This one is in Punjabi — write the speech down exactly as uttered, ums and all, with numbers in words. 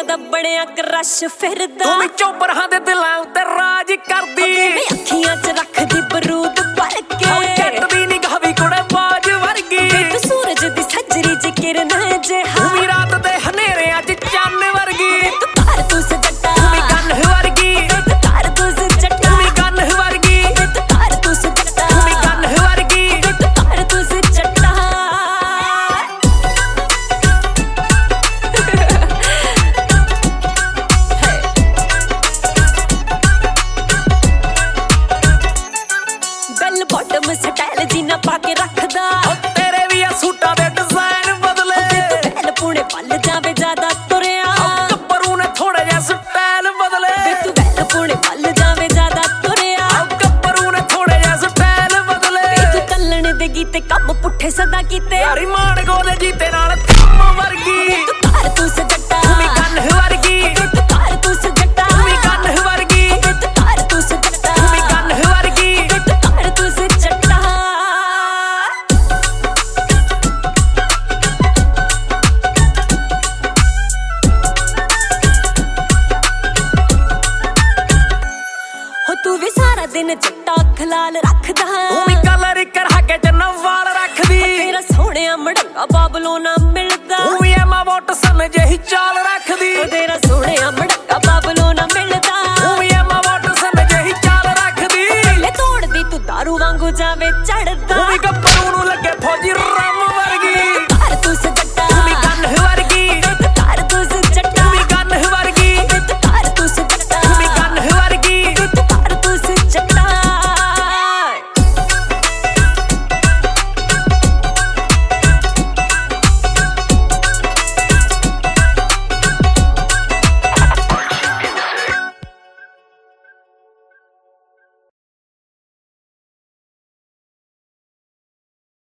ਦਾ ਬਣਿਆ ਕਰਸ਼ ਫਿਰਦਾ ਤੂੰ ਵੀ ਚੋਬਰਾਂ ਦੇ ਦਿਲਾਂ ਉੱਤੇ ਰਾਜ ਕਰਦੀ ਮੈਂ ਅੱਖੀਆਂ 'ਚ ਰੱਖਦੀ ਬਰੂਦ ਭਰ ਕੇ ਜੱਟ ਦੀ ਨਿਗਾਹ ਵੀ ਕੁੜੇ ਬਾਜ ਵਰਗੀ ਤੂੰ ਸੂਰਜ ਦੀ ਸੱਜਰੀ 'ਚ ਕਿਰਨ ਜੇ ਤੂੰ ਵੀ ਰਾਤ ਦੇ ਹਨੇਰਿਆਂ 'ਚ ਚੰਨ ਵਰਗੀ ਤੂੰ ਤਾਰ ਤੂੰ ਸਜੱਟਾ ਤੂੰ ਵੀ ਕੰਨ ਵਰਗੀ ਤੂੰ ਤਾਰ ਤੂੰ ਸਜੱਟਾ ਤੂੰ ਵੀ ਕੰਨ ਵਰਗੀ ਤੂੰ ਤਾਰ ਤੂੰ ਸਜੱਟਾ ਤੂੰ ਵੀ ਕੰਨ ਵਰਗੀ ਤੂੰ ਤਾਰ ਤੂੰ ਸਜੱਟਾ ਬੈਲ ਬਾਟਮ ਸਟਾਈਲ ਜੀਨਾ ਪਾ ਕੇ ਰੱਖਦਾ ਤੇਰੇ ਵੀ ਆ ਸੂਟਾਂ ਦੇ ਡਿਜ਼ਾਈਨ ਬਦਲੇ ਤੂੰ ਬੈਲ ਪੁਣੇ ਵੱਲ ਜਾਵੇ ਜ਼ਿਆਦਾ ਤੁਰਿਆ ਗੱਭਰੂ ਨੇ ਥੋੜਾ ਜਿਹਾ ਸਟਾਈਲ ਬਦਲੇ ਤੂੰ ਬੈਲ ਪੁਣੇ ਵੱਲ ਜਾਵੇ ਜ਼ਿਆਦਾ ਤੁਰਿਆ ਗੱਭਰੂ ਨੇ ਥੋੜਾ ਜਿਹਾ ਸਟਾਈਲ ਬਦਲੇ ਤੂੰ ਕੱਲਣ ਦੇ ਗੀਤੇ ਕੰਮ ਪੁੱਠੇ ਸਦਾ ਕੀਤੇ ਯਾਰੀ ਮਾਣ ਗੋਲੇ ਜੀਤੇ ਨਾਲ ਕੰਮ ਵਰਗੀ ਤੂੰ ਤਾਰ ਤੂੰ ਸਜੱਟਾ ਤੂੰ ਵੀ ਕੰਨ ਵਰਗੀ ਤੂੰ ਤਾਰ ਤੂੰ ਸਜੱਟਾ ਤੂੰ ਵੀ ਕੰਨ ਵਰਗੀ ਤੂੰ ਤਾਰ ਤੂੰ ਸਜੱਟਾ ਤੂੰ ਵੀ ਕੰਨ ਵਰਗੀ ਤੂੰ ਤਾਰ ਤੂੰ ਸਜੱਟਾ ਹੋ ਤੂੰ ਵੀ ਸਾਰਾ ਦਿਨ ਚਿੱਟਾ ਖਲਾਲ ਰੱਖਦਾ ਤੂੰ ਵੀ ਕਲਰ ਕਰਾ ਕੇ ਜਨ ਵਾਲ ਰੱਖਦੀ ਤੇਰਾ ਸੋਹਣਿਆ ਮੜੰਗਾ ਬਾਬਲੋਂ ਨਾ ਮਿਲਦਾ ਤੂੰ ਵੀ ਐਮਾ ਵਾਟਸਨ ਜਿਹੀ ਚਾਲ